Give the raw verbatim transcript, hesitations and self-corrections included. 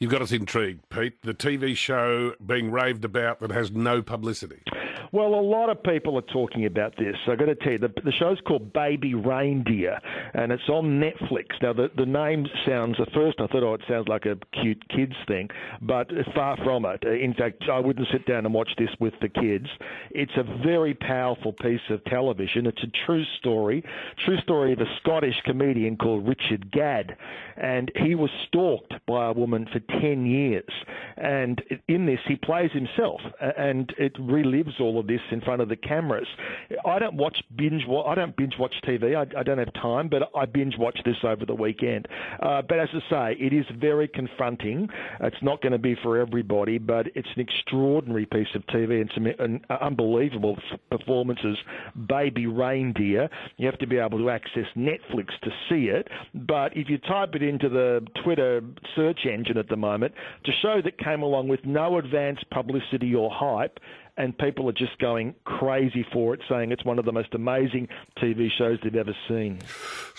You've got us intrigued, Pete. The T V show being raved about that has no publicity. Well, a lot of people are talking about this. I've got to tell you, the, the show's called Baby Reindeer, and it's on Netflix. Now, the, the name sounds, at first I thought, oh, it sounds like a cute kids thing, but far from it. In fact, I wouldn't sit down and watch this with the kids. It's a very powerful piece of television. It's a true story, true story of a Scottish comedian called Richard Gadd, and he was stalked by a woman for ten years. And in this, he plays himself, and it relives all of this in front of the cameras. I don't watch binge. I don't binge watch T V. I, I don't have time, but I binge watch this over the weekend. Uh, but as I say, it is very confronting. It's not going to be for everybody, but it's an extraordinary piece of T V and some an, uh, unbelievable performances. Baby Reindeer. You have to be able to access Netflix to see it. But if you type it into the Twitter search engine at the moment, to show that came along with no advance publicity or hype, and people are just going crazy for it, saying it's one of the most amazing T V shows they've ever seen.